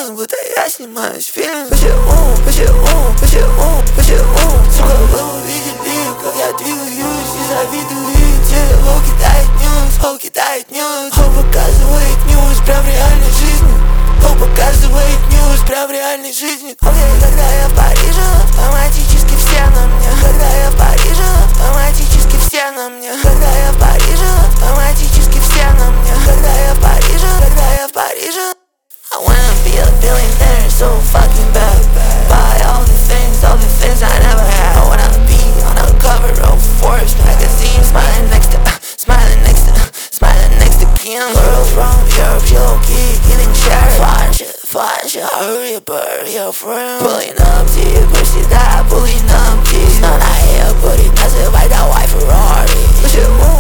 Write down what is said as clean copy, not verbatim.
feeling, будто я снимаюсь в фильме. Почему, сука, вы увидели, как я двигаюсь и завидуете. Хоу кидает ньюс, хоу показывает ньюс прям в реальной жизни. Хоу показывает ньюс прям в реальной жизни. Окей, когда я в Париже, автоматически все на мне. Когда я в Париже, автоматически все на мне. Когда я в Париже, автоматически все на мне. Когда я в Париже, I wanna be a billionaire so fucking bad. Buy all the things I never had. I wanna be on the cover of Forbes magazine, smiling next to Kim. Girl from Europe, she low-key getting shared. Fine shit, hurry up, friend. Pulling up deep, pussy that, pulling up deep. Not a hair, but it doesn't like that white Ferrari.